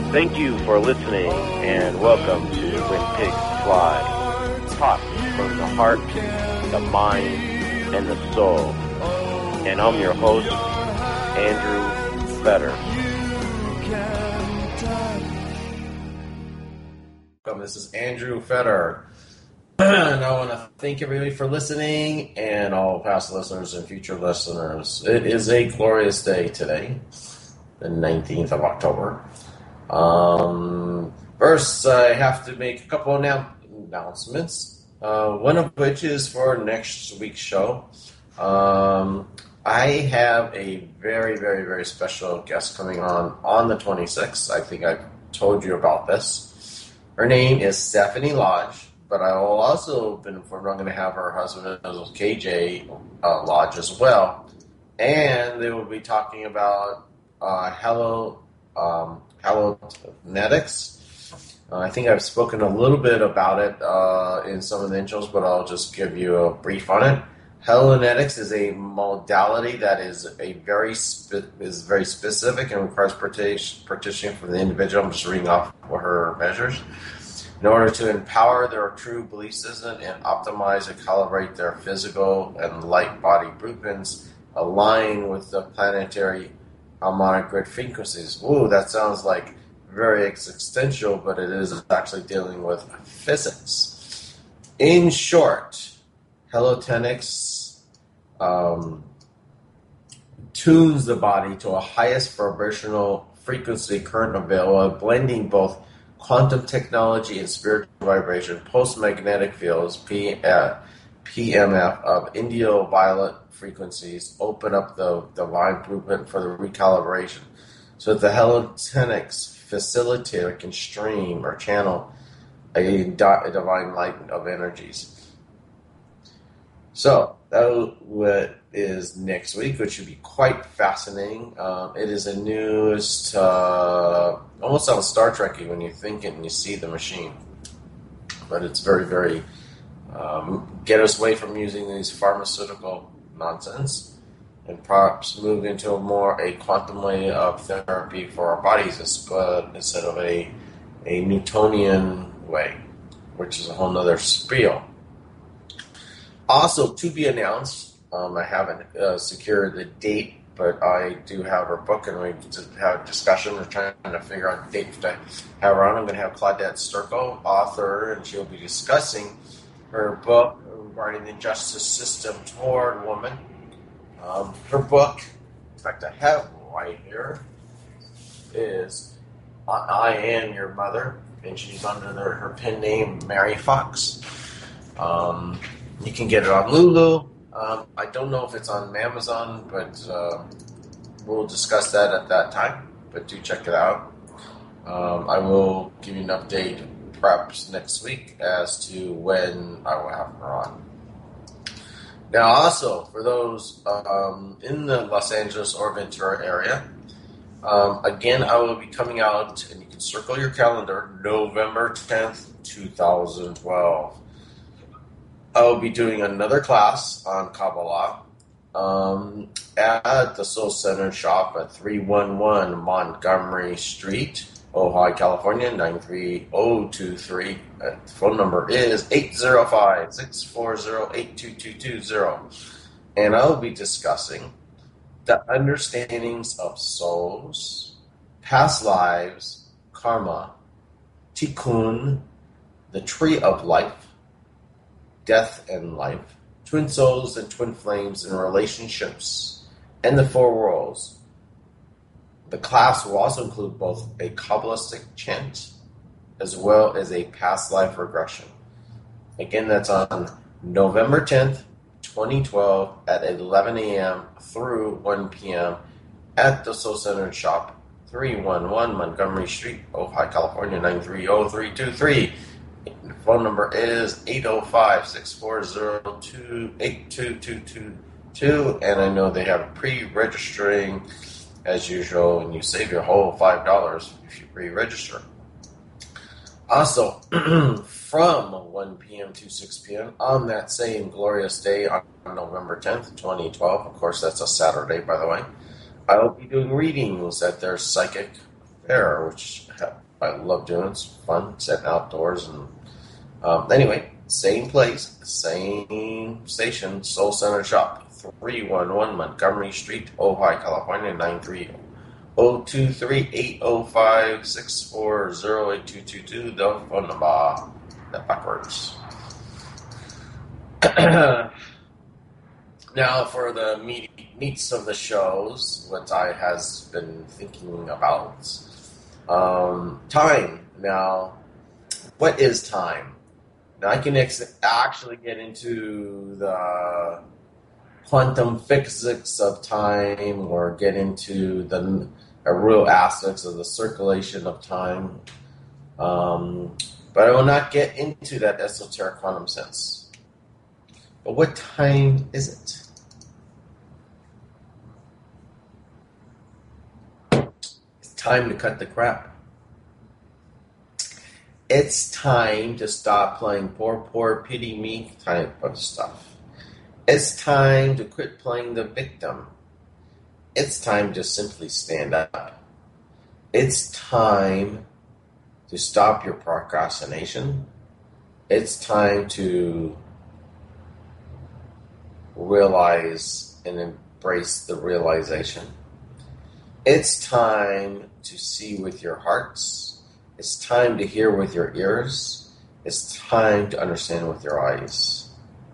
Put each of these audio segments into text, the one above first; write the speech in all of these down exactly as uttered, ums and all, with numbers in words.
Thank you for listening, and welcome to When Pigs Fly. Talk from the heart, the mind, and the soul. And I'm your host, Andrew Fetter. Welcome. This is Andrew Fetter. And I want to thank everybody for listening, and all past listeners and future listeners. It is a glorious day today, the nineteenth of October. Um, first, I have to make a couple of annou- announcements, uh, one of which is for next week's show. Um, I have a very, very, very special guest coming on on the twenty-sixth. I think I've told you about this. Her name is Stephanie Lodge, but I will also been informed I'm going to have her husband, K J uh, Lodge, as well. And they will be talking about uh, Hello... Um, Halonetics. Uh, I think I've spoken a little bit about it uh, in some of the intros, but I'll just give you a brief on it. Halonetics is a modality that is a very spe- is very specific and requires partition, partitioning from the individual. I'm just reading off what her measures. In order to empower their true belief system and optimize and calibrate their physical and light body blueprints, align with the planetary harmonic grid frequencies. Ooh, that sounds like very existential, but it is actually dealing with physics. In short, Halonetics um, tunes the body to a highest vibrational frequency current available, blending both quantum technology and spiritual vibration, post-magnetic fields, P, uh, P M F, of indioviolet frequencies, open up the divine blueprint for the recalibration so that the Halonetics facilitator can stream or channel a, di- a divine light of energies. So, that is next week, which should be quite fascinating. Um, it is a newest, uh, almost sounds Star Trek-y when you think it and you see the machine. But it's very, very, um, get us away from using these pharmaceutical nonsense and perhaps move into a more a quantum way of therapy for our bodies instead of a a Newtonian way, which is a whole nother spiel. Also, to be announced, um, I haven't uh, secured the date, but I do have her book, and we just have a discussion. We're trying to figure out the date to have her on. I'm going to have Claudette Sturko, author, and she'll be discussing her book regarding the justice system toward women. Um, her book, in fact, I have right here, is I Am Your Mother, and she's under the, her pen name, Mary Fox. Um, you can get it on Lulu. Um, I don't know if it's on Amazon, but uh, we'll discuss that at that time. But do check it out. Um, I will give you an update perhaps next week as to when I will have her on. Now, also, for those um, in the Los Angeles or Ventura area, um, again, I will be coming out, and you can circle your calendar, November tenth, twenty twelve. I will be doing another class on Kabbalah um, at the Soul Center shop at three one one Montgomery Street, Ojai, California, nine three zero two three. Uh, the phone number is eight zero five, six four zero, eight two two two zero. And I'll be discussing the understandings of souls, past lives, karma, tikkun, the tree of life, death and life, twin souls and twin flames and relationships, and the four worlds. The class will also include both a Kabbalistic chant as well as a past life regression. Again, that's on November tenth, twenty twelve at eleven a.m. through one p.m. at the Soul Center shop, three one one Montgomery Street, Ojai, California, nine three zero three two three. The phone number is eight zero five, six four zero, eight two two two two, and I know they have pre-registering as usual, and you save your whole five dollars if you pre-register. Also, from one p.m. to six p.m. on that same glorious day on November tenth, twenty twelve, of course that's a Saturday, by the way, I will be doing readings at their psychic repair, which I love doing. It's fun, sitting outdoors. And um, anyway, same place, same station, Soul Center Shop, three one one Montgomery Street, Ojai, California, nine three zero two three eight zero five six four zero eight two two two, the phone number, the backwards. Now for the meat, meats of the shows, what I has been thinking about. Um, time. Now, what is time? Now I can ex- actually get into the quantum physics of time, or get into the uh, real aspects of the circulation of time. Um, but I will not get into that esoteric quantum sense. But what time is it? It's time to cut the crap. It's time to stop playing poor, poor, pity me type of stuff. It's time to quit playing the victim. It's time to simply stand up. It's time to stop your procrastination. It's time to realize and embrace the realization. It's time to see with your hearts. It's time to hear with your ears. It's time to understand with your eyes.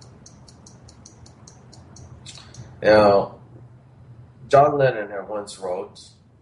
Now, John Lennon had once wrote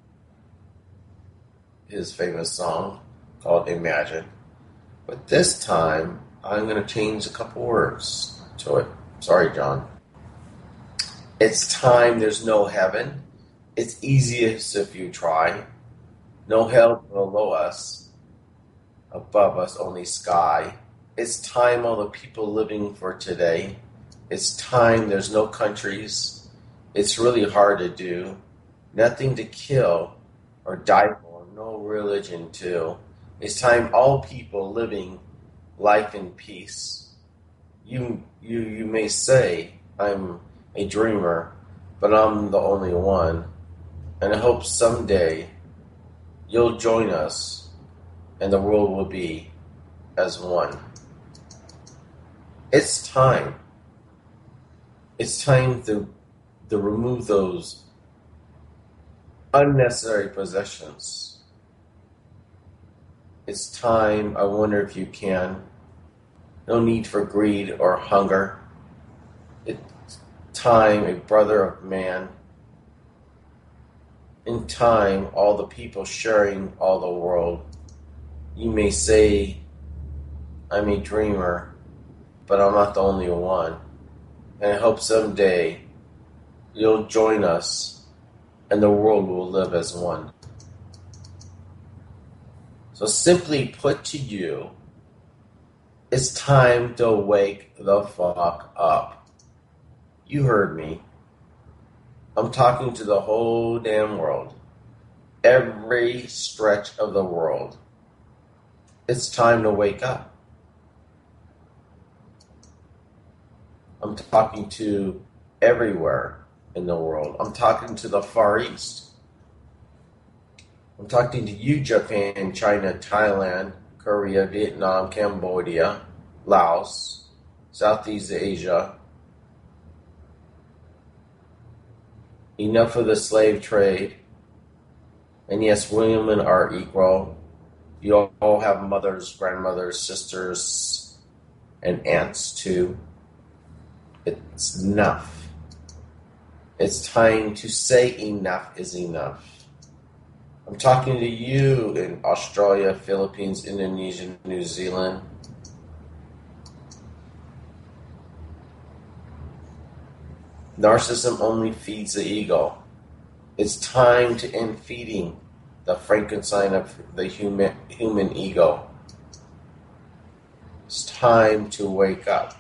his famous song called Imagine. But this time, I'm going to change a couple words to it. Sorry, John. It's time there's no heaven. It's easiest if you try. No hell below us. Above us, only sky. It's time all the people living for today. It's time there's no countries. It's really hard to do. Nothing to kill or die for. No religion too. It's time all people living life in peace. You you you may say I'm a dreamer, but I'm the only one. And I hope someday you'll join us and the world will be as one. It's time. It's time to, to remove those unnecessary possessions. It's time, I wonder if you can. No need for greed or hunger. It's time, a brother of man. In time, all the people sharing all the world. You may say, I'm a dreamer, but I'm not the only one. And I hope someday you'll join us and the world will live as one. So simply put to you, it's time to wake the fuck up. You heard me. I'm talking to the whole damn world. Every stretch of the world. It's time to wake up. I'm talking to everywhere in the world. I'm talking to the Far East. I'm talking to you, Japan, China, Thailand, Korea, Vietnam, Cambodia, Laos, Southeast Asia. Enough of the slave trade. And yes, women are equal. You all have mothers, grandmothers, sisters, and aunts too. It's enough. It's time to say enough is enough. I'm talking to you in Australia, Philippines, Indonesia, New Zealand. Narcissism only feeds the ego. It's time to end feeding the Frankenstein of the human, human ego. It's time to wake up.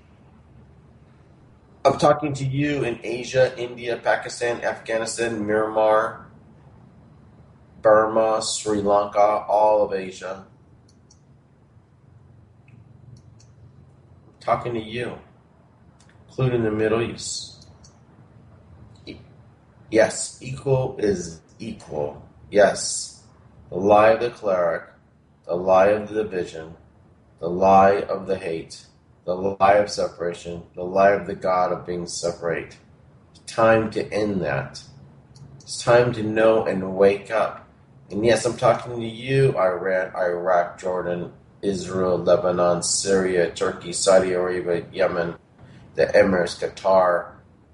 I'm talking to you in Asia, India, Pakistan, Afghanistan, Myanmar, Burma, Sri Lanka, all of Asia. I'm talking to you, including the Middle East. Yes, equal is equal. Yes, the lie of the cleric, the lie of the division, the lie of the hate, the lie of separation, the lie of the God of being separate. It's time to end that. It's time to know and wake up. And yes, I'm talking to you, Iran, Iraq, Jordan, Israel, Lebanon, Syria, Turkey, Saudi Arabia, Yemen, the Emirates, Qatar,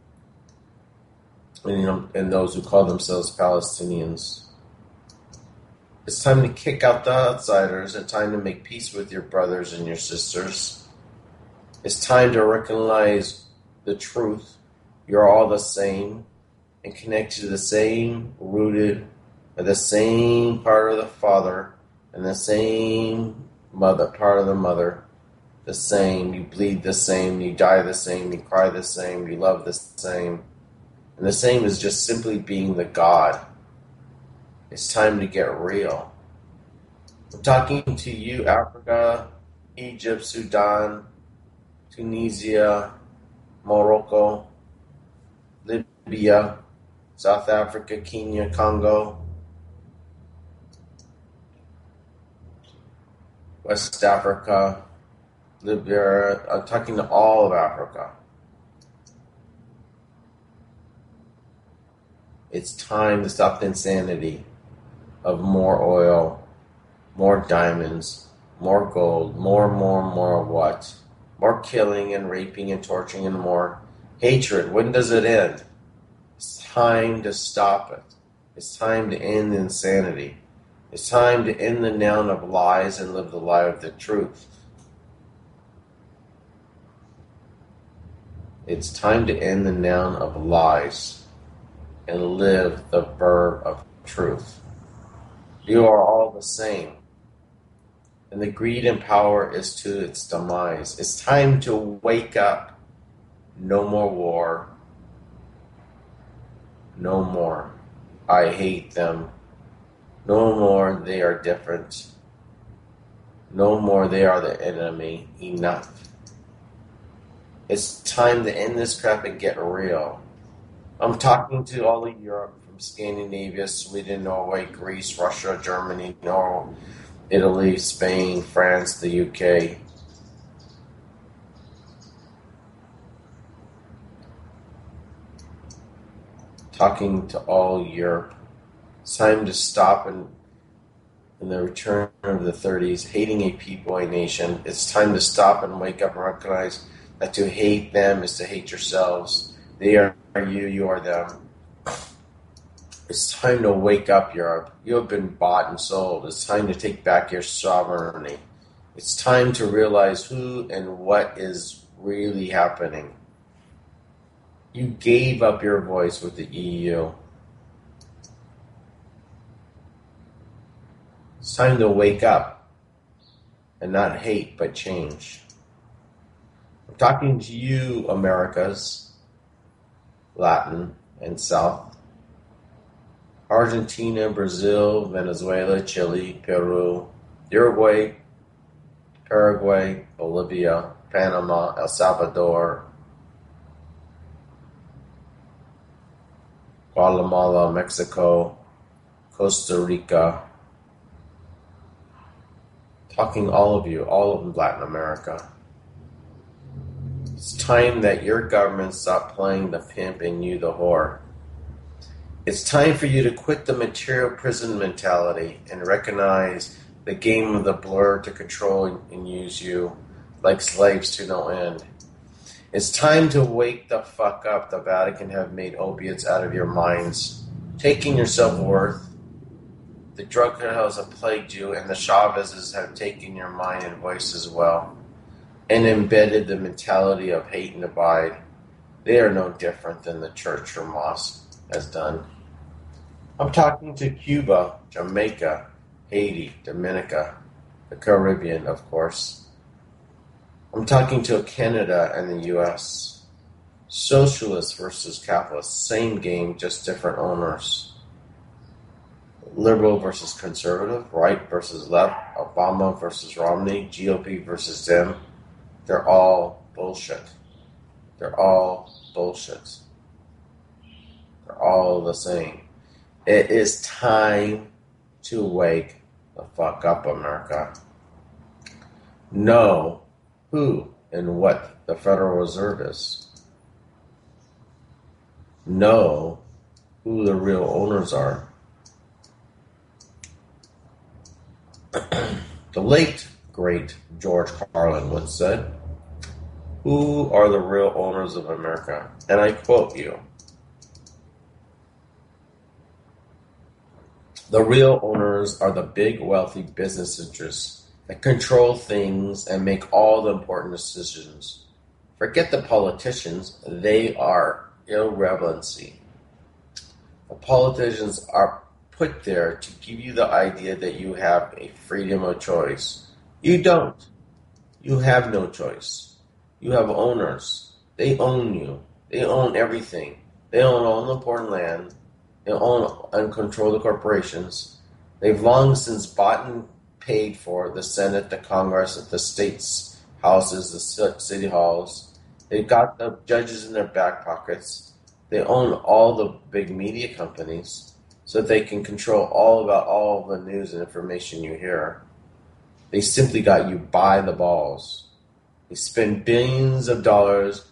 and, you know, and those who call themselves Palestinians. It's time to kick out the outsiders and time to make peace with your brothers and your sisters. It's time to recognize the truth. You're all the same and connect to the same rooted, the same part of the Father and the same mother, part of the mother. The same. You bleed the same. You die the same. You cry the same. You love the same. And the same is just simply being the God. It's time to get real. I'm talking to you, Africa, Egypt, Sudan, Tunisia, Morocco, Libya, South Africa, Kenya, Congo, West Africa, Libya. I'm talking to all of Africa. It's time to stop the insanity of more oil, more diamonds, more gold, more, more, more what? More killing and raping and torturing and more hatred. When does it end? It's time to stop it. It's time to end the insanity. It's time to end the noun of lies and live the lie of the truth. It's time to end the noun of lies and live the verb of truth. You are all the same. And the greed and power is to its demise. It's time to wake up. No more war. No more. I hate them. No more they are different. No more they are the enemy. Enough. It's time to end this crap and get real. I'm talking to all of Europe, from Scandinavia, Sweden, Norway, Greece, Russia, Germany, Norway, Italy, Spain, France, the U K. Talking to all Europe. It's time to stop and in the return of the thirties, hating a people, a nation. It's time to stop and wake up and recognize that to hate them is to hate yourselves. They are you, you are them. It's time to wake up, Europe. You have been bought and sold. It's time to take back your sovereignty. It's time to realize who and what is really happening. You gave up your voice with the E U. It's time to wake up and not hate but change. I'm talking to you, Americas, Latin and South, Argentina, Brazil, Venezuela, Chile, Peru, Uruguay, Paraguay, Bolivia, Panama, El Salvador, Guatemala, Mexico, Costa Rica. Talking all of you, all of Latin America. It's time that your government stop playing the pimp and you the whore. It's time for you to quit the material prison mentality and recognize the game of the blur to control and use you like slaves to no end. It's time to wake the fuck up. The Vatican have made opiates out of your minds, taking your self-worth. The drug cartels have plagued you, and the Chavezes have taken your mind and voice as well, and embedded the mentality of hate and divide. They are no different than the church or mosque has done. I'm talking to Cuba, Jamaica, Haiti, Dominica, the Caribbean, of course. I'm talking to Canada and the U S. Socialists versus capitalists, same game, just different owners. Liberal versus conservative, right versus left, Obama versus Romney, G O P versus Dem. They're all bullshit. They're all bullshit. They're all the same. It is time to wake the fuck up, America. Know who and what the Federal Reserve is. Know who the real owners are. The late, great George Carlin once said, "Who are the real owners of America?" And I quote you, "The real owners are the big, wealthy business interests that control things and make all the important decisions. Forget the politicians, they are irrelevancy. The politicians are put there to give you the idea that you have a freedom of choice. You don't. You have no choice. You have owners. They own you. They own everything. They own all the important land. They own and control the corporations. They've long since bought and paid for the Senate, the Congress, the states, houses, the city halls. They've got the judges in their back pockets. They own all the big media companies so that they can control all about all the news and information you hear. They simply got you by the balls. They spend billions of dollars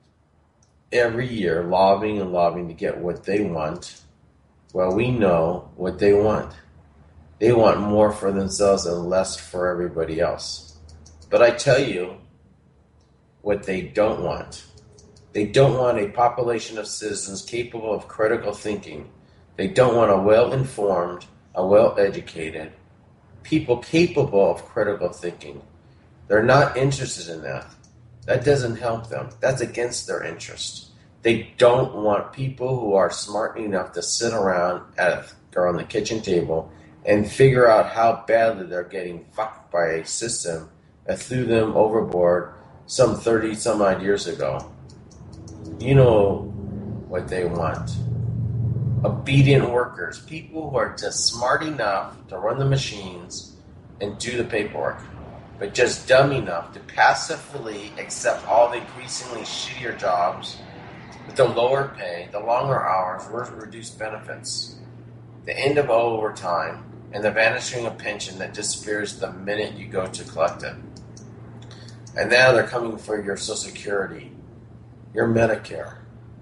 every year lobbying and lobbying to get what they want. Well, we know what they want. They want more for themselves and less for everybody else. But I tell you what they don't want. They don't want a population of citizens capable of critical thinking. They don't want a well-informed, a well-educated, people capable of critical thinking. They're not interested in that. That doesn't help them. That's against their interest. They don't want people who are smart enough to sit around at or on the kitchen table and figure out how badly they're getting fucked by a system that threw them overboard some thirty some odd years ago. You know what they want. Obedient workers, people who are just smart enough to run the machines and do the paperwork, but just dumb enough to passively accept all the increasingly shittier jobs with the lower pay, the longer hours, reduced benefits, the end of overtime, and the vanishing of pension that disappears the minute you go to collect it. And now they're coming for your Social Security, your Medicare.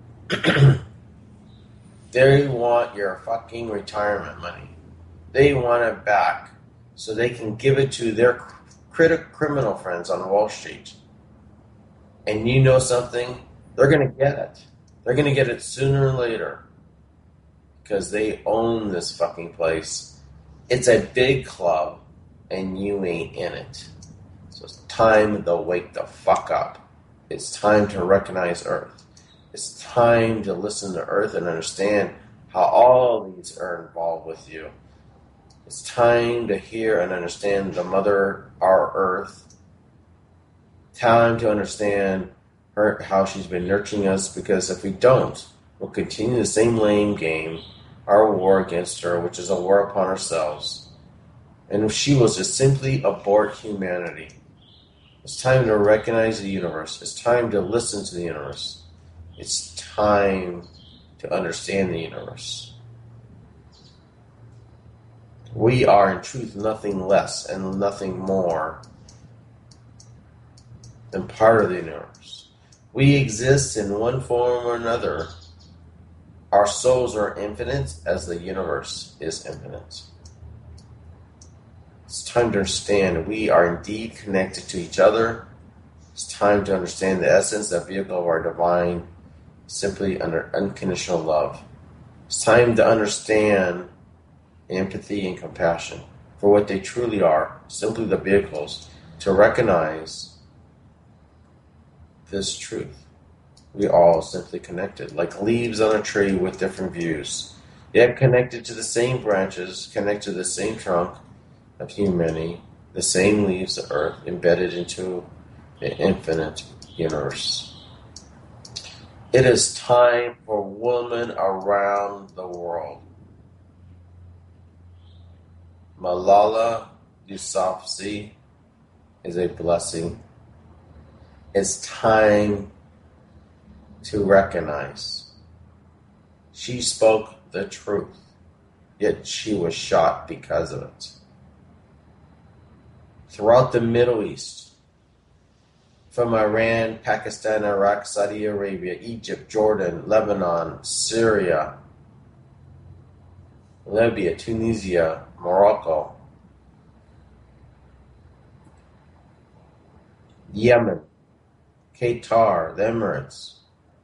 They want your fucking retirement money. They want it back so they can give it to their critic criminal friends on Wall Street. And you know something? They're going to get it. They're going to get it sooner or later because they own this fucking place. It's a big club and you ain't in it. So it's time to wake the fuck up. It's time to recognize Earth. It's time to listen to Earth and understand how all these are involved with you. It's time to hear and understand the Mother, our Earth. Time to understand her, how she's been nurturing us, because if we don't, we'll continue the same lame game, our war against her, which is a war upon ourselves. And if she was to simply abort humanity, it's time to recognize the universe. It's time to listen to the universe. It's time to understand the universe. We are in truth nothing less and nothing more than part of the universe. We exist in one form or another. Our souls are infinite as the universe is infinite. It's time to understand we are indeed connected to each other. It's time to understand the essence, the vehicle of our divine, simply under unconditional love. It's time to understand empathy and compassion for what they truly are, simply the vehicles to recognize this truth. We all simply connected, like leaves on a tree with different views, yet connected to the same branches, connected to the same trunk of humanity, the same leaves of earth embedded into the infinite universe. It is time for women around the world. Malala Yousafzai is a blessing. It's time to recognize she spoke the truth. yet she was shot because of it. Throughout the Middle East, from Iran, Pakistan, Iraq, Saudi Arabia, Egypt, Jordan, Lebanon, Syria, Libya, Tunisia, Morocco, Yemen, Qatar, the Emirates,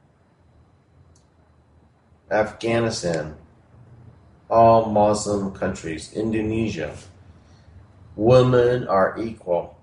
Afghanistan, all Muslim countries, Indonesia. Women are equal.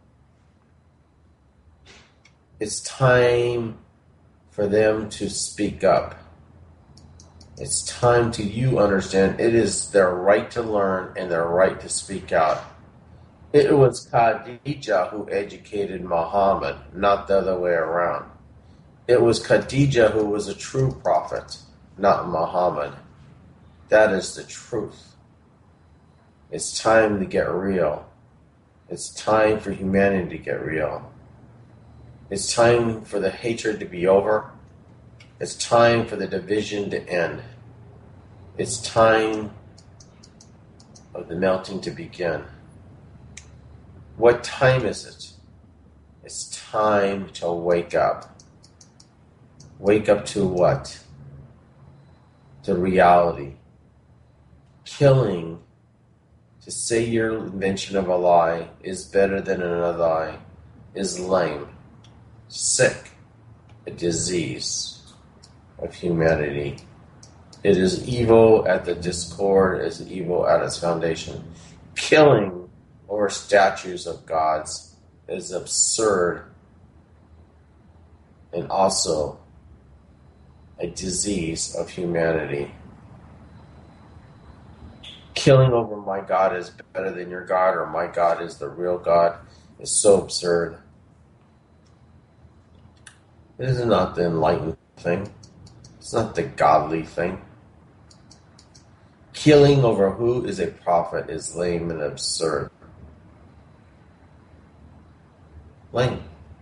It's time for them to speak up. It's time to you understand it is their right to learn and their right to speak out. It was Khadija who educated Muhammad, not the other way around. It was Khadija who was a true prophet, not Muhammad. That is the truth. It's time to get real. It's time for humanity to get real. It's time for the hatred to be over. It's time for the division to end. It's time of the melting to begin. What time is it? It's time to wake up. Wake up to what? To reality. Killing, to say your invention of a lie is better than another lie, is lame, sick, a disease of humanity. It is evil at the discord, is evil at its foundation. Killing over statues of gods is absurd and also a disease of humanity. Killing over my God is better than your God, or my God is the real God, is so absurd. It is not the enlightened thing. It's not the godly thing. Killing over who is a prophet is lame and absurd. Lame.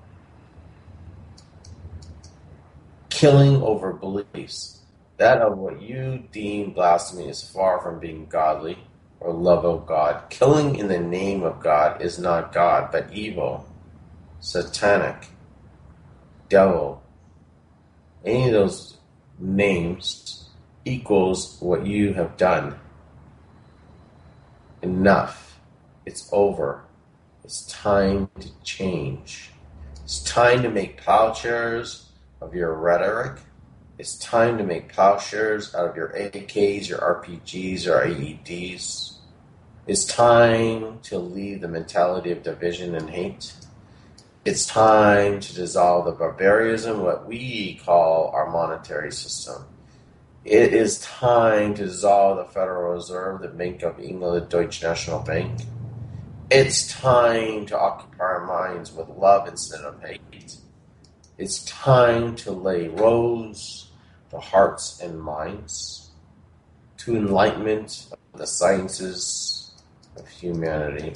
Killing over beliefs. That of what you deem blasphemy is far from being godly or love of God. Killing in the name of God is not God, but evil, satanic, devil. Any of those names equals what you have done. Enough. It's over. It's time to change. It's time to make plowshares of your rhetoric. It's time to make plowshares out of your A Ks, your R P Gs, your I E Ds. It's time to leave the mentality of division and hate. It's time to dissolve the barbarism, what we call our monetary system. It is time to dissolve the Federal Reserve, the Bank of England, the Deutsche National Bank. It's time to occupy our minds with love instead of hate. It's time to lay roads to hearts and minds, to enlightenment of the sciences of humanity.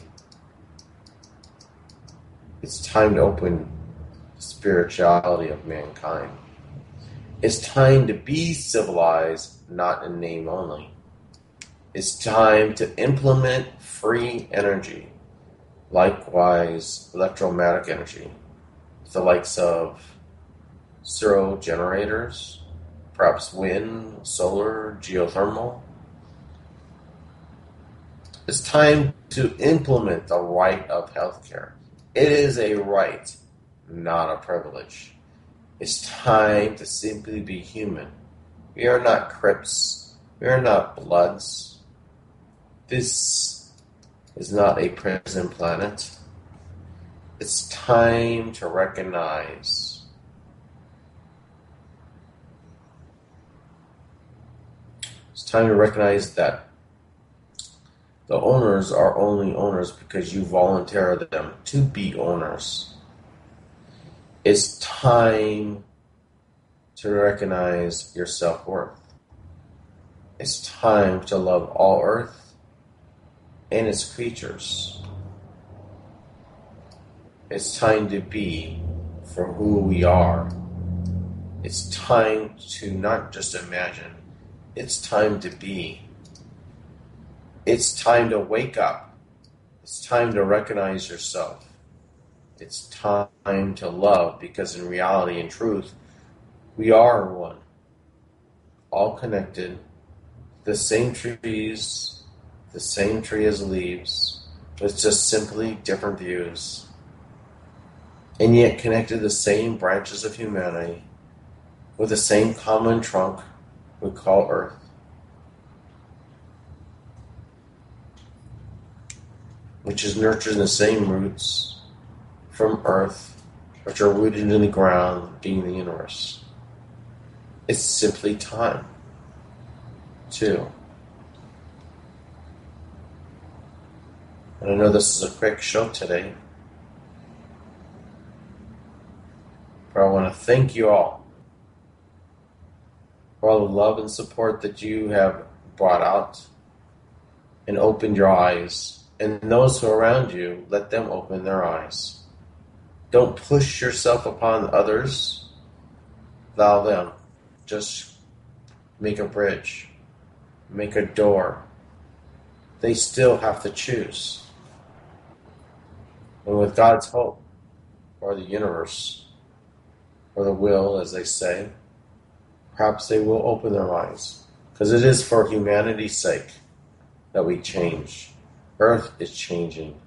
It's time to open the spirituality of mankind. It's time to be civilized, not in name only. It's time to implement free energy, likewise electromagnetic energy, the likes of zero generators, perhaps wind, solar, geothermal. It's time to implement the right of healthcare. It is a right, not a privilege. It's time to simply be human. We are not Crips. We are not Bloods. This is not a prison planet. It's time to recognize It's time to recognize that the owners are only owners because you volunteer them to be owners. It's time to recognize your self-worth. It's time to love all earth and its creatures. It's time to be for who we are. It's time to not just imagine. It's time to be. It's time to wake up. It's time to recognize yourself. It's time to love, because in reality and truth, we are one. All connected. The same trees, the same tree as leaves. It's just simply different views. And yet connected to the same branches of humanity with the same common trunk we call Earth. Which is nurtured in the same roots from Earth, which are rooted in the ground, being the universe. It's simply time, too. And I know this is a quick show today, but I want to thank you all for all the love and support that you have brought out and opened your eyes. And those who are around you, let them open their eyes. Don't push yourself upon others. Allow them. Just make a bridge. Make a door. They still have to choose. And with God's hope, or the universe, or the will, as they say, perhaps they will open their eyes. Because it is for humanity's sake that we change. Earth is changing.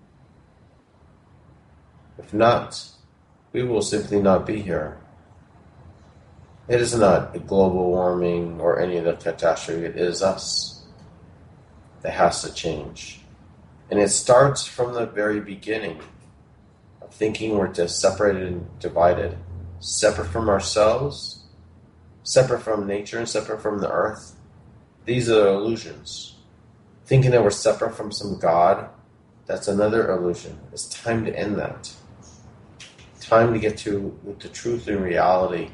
If not, we will simply not be here. It is not a global warming or any of the catastrophe. It is us that has to change. And it starts from the very beginning of thinking we're just separated and divided. Separate from ourselves, separate from nature, and separate from the earth. These are illusions. Thinking that we're separate from some God, that's another illusion. It's time to end that. Time to get to with the truth and reality.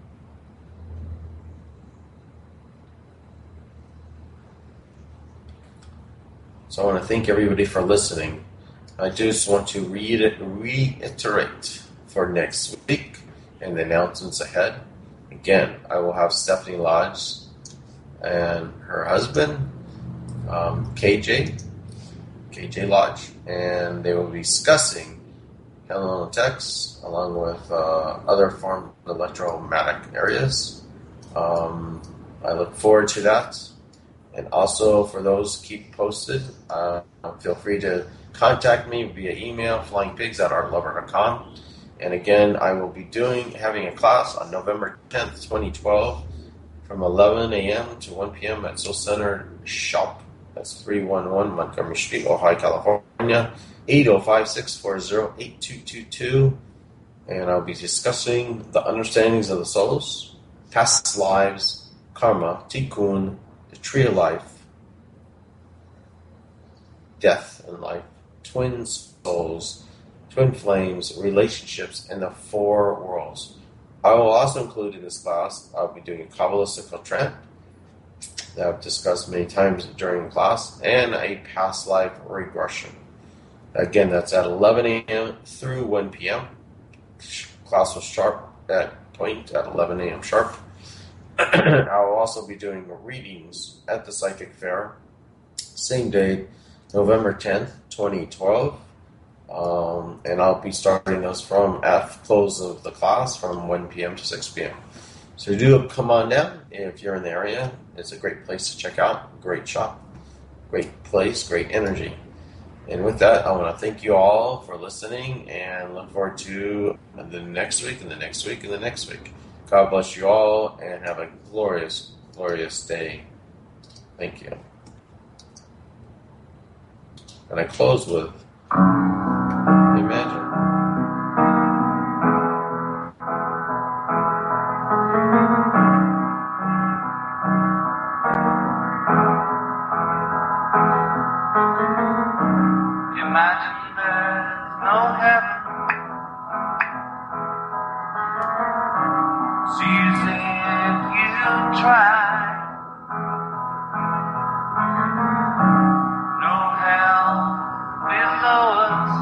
So I want to thank everybody for listening. I just want to read reiterate for next week and the announcements ahead. Again, I will have Stephanie Lodge and her husband, Um, K J, K J Lodge, and they will be discussing Heliotex along with uh, other form electromagnetic areas. Um, I look forward to that. And also, for those keep posted, uh, feel free to contact me via email, flyingpigs at art lover dot com. And again, I will be doing having a class on November tenth, twenty twelve, from eleven a.m. to one p.m. at Soul Center Shop. That's three one one Montgomery Street, Ojai, California, eight oh five, six four zero, eight two two two. And I'll be discussing the understandings of the souls, past lives, karma, tikkun, the tree of life, death and life, twin souls, twin flames, relationships, and the four worlds. I will also include in this class, I'll be doing a Kabbalistic trend that I've discussed many times during class, and a past life regression. Again, that's at eleven a.m. through one p.m. Class will sharp at point at eleven a.m. sharp. I will also be doing readings at the Psychic Fair, same day, November tenth, twenty twelve. Um, and I'll be starting those from at close of the class from one p.m. to six p.m. So do come on down if you're in the area. It's a great place to check out. Great shop. Great place. Great energy. And with that, I want to thank you all for listening and look forward to the next week and the next week and the next week. God bless you all and have a glorious, glorious day. Thank you. And I close with Imagine. Imagine there's no heaven. See if you try. No hell below us.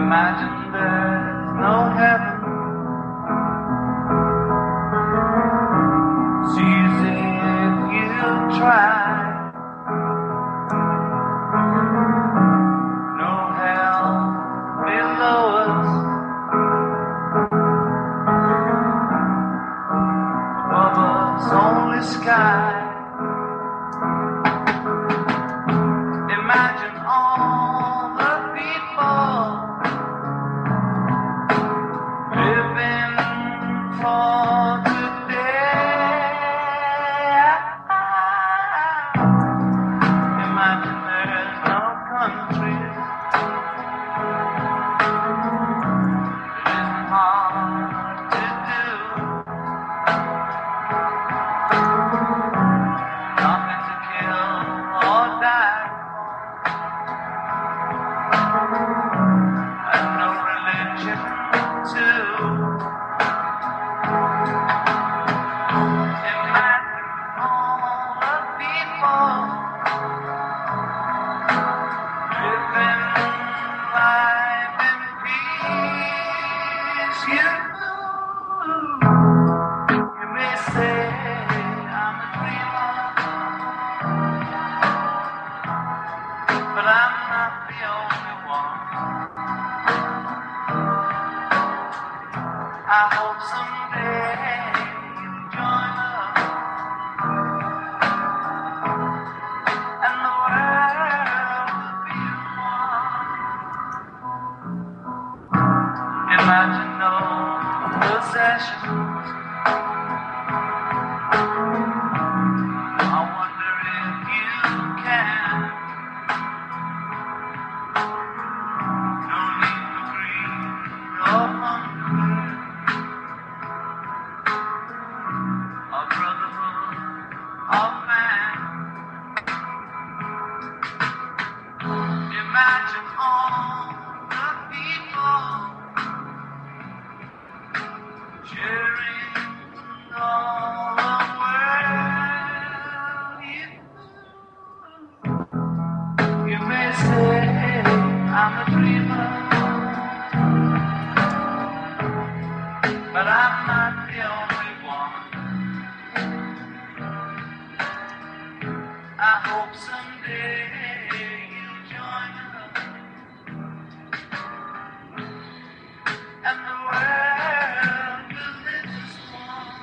Imagine there's no heaven. Sees if you try. No hell below us. Above us only sky. Imagine all the people living for today. Imagine there's no countries. It isn't hard to do. Nothing to kill or die. And no religion too. Imagine all the people living life in peace. You, you may say I'm a dreamer, but I'm not the only one. I hope someday you'll join us, and the world will be one. Imagine no possessions. I wonder if you can. No need for greed or hunger. A brotherhood of man. Imagine all the people sharing all the world. You, you may say I'm a dreamer, but I'm not the only one. I hope someday you'll join us, and the world will live as one.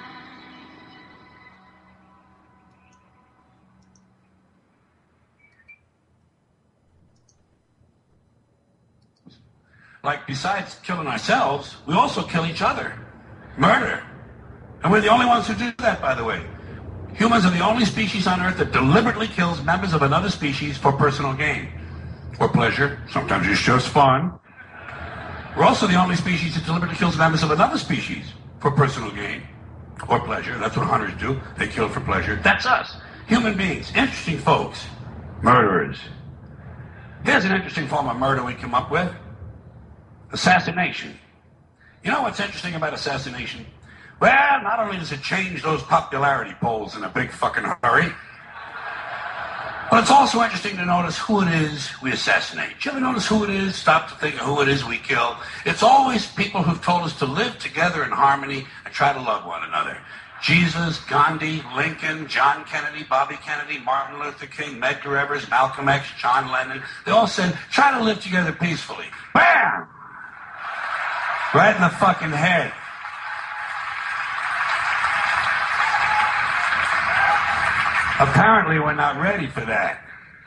Like, besides killing ourselves, we also kill each other. Murder. And we're the only ones who do that, by the way. Humans are the only species on Earth that deliberately kills members of another species for personal gain. Or pleasure. Sometimes it's just fun. We're also the only species that deliberately kills members of another species for personal gain. Or pleasure. That's what hunters do. They kill for pleasure. That's us. Human beings. Interesting folks. Murderers. Here's an interesting form of murder we come up with. Assassination. You know what's interesting about assassination? Well, not only does it change those popularity polls in a big fucking hurry, but it's also interesting to notice who it is we assassinate. You ever notice who it is? Stop to think of who it is we kill. It's always people who've told us to live together in harmony and try to love one another. Jesus, Gandhi, Lincoln, John Kennedy, Bobby Kennedy, Martin Luther King, Medgar Evers, Malcolm X, John Lennon. They all said, try to live together peacefully. Bam! Right in the fucking head. Apparently, we're not ready for that.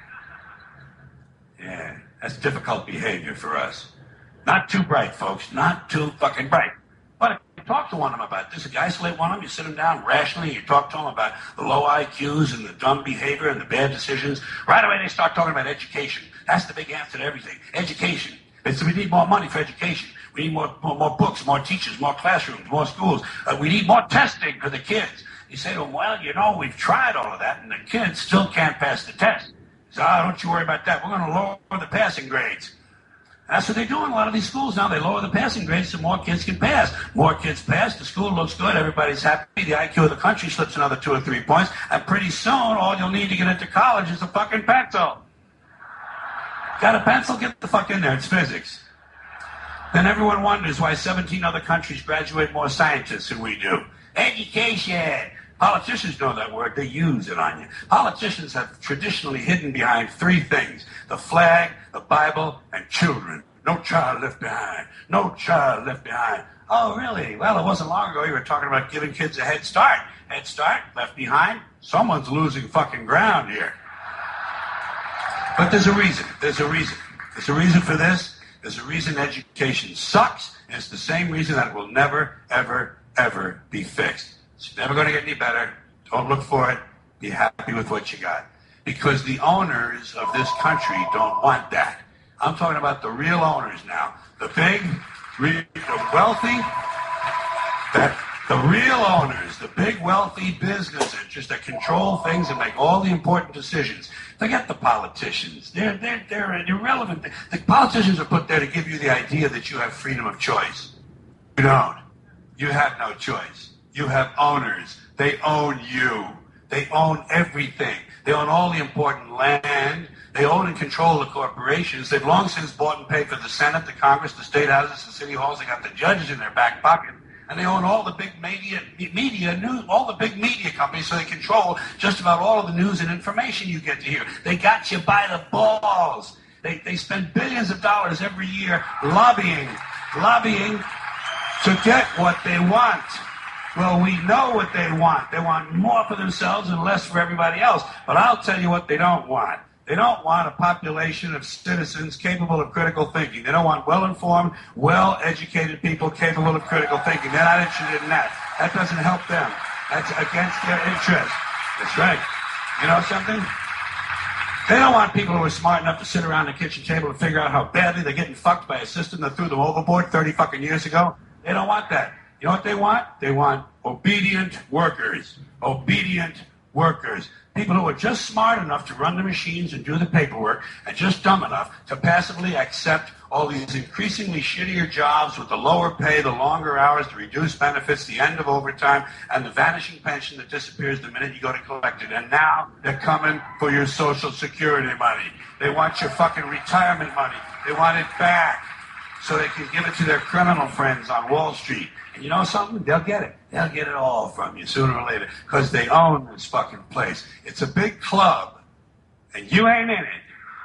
Yeah, that's difficult behavior for us. Not too bright, folks. Not too fucking bright. But if you talk to one of them about this, if you isolate one of them, you sit them down rationally, you talk to them about the low I Qs and the dumb behavior and the bad decisions, right away they start talking about education. That's the big answer to everything. Education. It's, we need more money for education. We need more, more, more books, more teachers, more classrooms, more schools. Uh, we need more testing for the kids. You say to them, well, you know, we've tried all of that, and the kids still can't pass the test. He says, oh, don't you worry about that. We're going to lower the passing grades. That's what they do in a lot of these schools now. They lower the passing grades so more kids can pass. More kids pass, the school looks good, everybody's happy, the I Q of the country slips another two or three points, and pretty soon all you'll need to get into college is a fucking pencil. Got a pencil? Get the fuck in there. It's physics. Then everyone wonders why seventeen other countries graduate more scientists than we do. Education. Politicians know that word. They use it on you. Politicians have traditionally hidden behind three things: the flag, the Bible, and children. No child left behind. No child left behind. Oh, really? Well, it wasn't long ago you were talking about giving kids a head start. Head start? Left behind? Someone's losing fucking ground here. But there's a reason. There's a reason. There's a reason for this. There's a reason education sucks, and it's the same reason that it will never, ever, ever be fixed. It's never going to get any better. Don't look for it. Be happy with what you got. Because the owners of this country don't want that. I'm talking about the real owners now. The big, re- the wealthy, that the real owners, the big wealthy business interests that control things and make all the important decisions. Forget the politicians. They're, they're, they're irrelevant. The politicians are put there to give you the idea that you have freedom of choice. You don't. You have no choice. You have owners. They own you. They own everything. They own all the important land. They own and control the corporations. They've long since bought and paid for the Senate, the Congress, the state houses, the city halls. They got the judges in their back pocket. And they own all the big media, media news, all the big media companies, so they control just about all of the news and information you get to hear. They got you by the balls. They, they spend billions of dollars every year lobbying, lobbying to get what they want. Well, we know what they want. They want more for themselves and less for everybody else. But I'll tell you what they don't want. They don't want a population of citizens capable of critical thinking. They don't want well-informed, well-educated people capable of critical thinking. They're not interested in that. That doesn't help them. That's against their interest. That's right. You know something? They don't want people who are smart enough to sit around the kitchen table and figure out how badly they're getting fucked by a system that threw them overboard thirty fucking years ago. They don't want that. You know what they want? They want obedient workers. Obedient workers. People who are just smart enough to run the machines and do the paperwork, and just dumb enough to passively accept all these increasingly shittier jobs with the lower pay, the longer hours, the reduced benefits, the end of overtime, and the vanishing pension that disappears the minute you go to collect it. And now they're coming for your Social Security money. They want your fucking retirement money. They want it back so they can give it to their criminal friends on Wall Street. And you know something? They'll get it. They'll get it all from you sooner or later because they own this fucking place. It's a big club, and you ain't in it.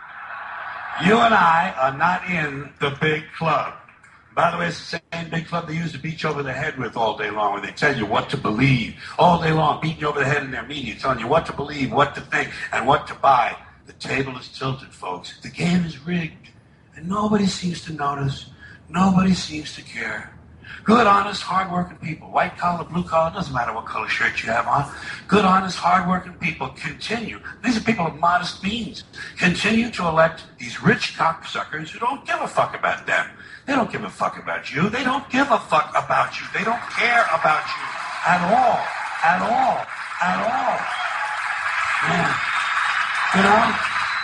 You and I are not in the big club. By the way, it's the same big club they use to beat you over the head with all day long, where they tell you what to believe all day long, beating you over the head in their media, telling you what to believe, what to think, and what to buy. The table is tilted, folks. The game is rigged, and nobody seems to notice. Nobody seems to care. Good, honest, hard-working people, white collar, blue collar, doesn't matter what color shirt you have on. Good, honest, hard-working people continue. These are people of modest means. Continue to elect these rich cocksuckers who don't give a fuck about them. They don't give a fuck about you. They don't give a fuck about you. They don't care about you at all, at all, at all. Man, you know?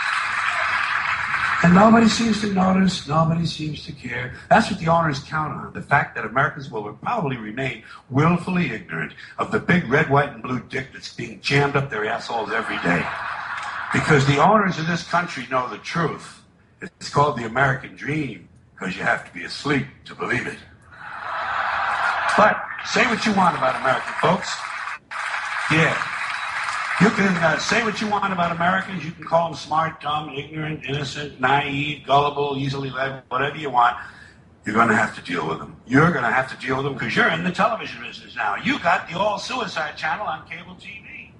And nobody seems to notice, nobody seems to care. That's what the owners count on, the fact that Americans will probably remain willfully ignorant of the big red, white, and blue dick that's being jammed up their assholes every day. Because the owners of this country know the truth. It's called the American dream, because you have to be asleep to believe it. But say what you want about American folks. Yeah. You can uh, say what you want about Americans. You can call them smart, dumb, ignorant, innocent, naive, gullible, easily led, whatever you want. You're going to have to deal with them. You're going to have to deal with them because you're in the television business now. You got the all-suicide channel on cable T V.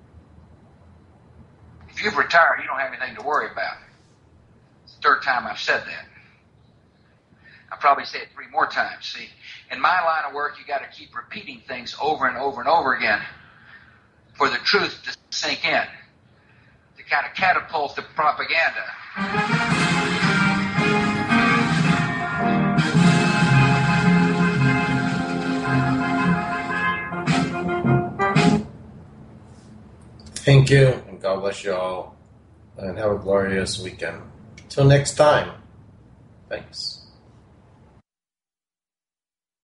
If you've retired, you don't have anything to worry about. It's the third time I've said that. I'll probably say it three more times. See, in my line of work, you got to keep repeating things over and over and over again for the truth to sink in, to kind of catapult the propaganda. Thank you, and God bless you all, and have a glorious weekend. Till next time, thanks.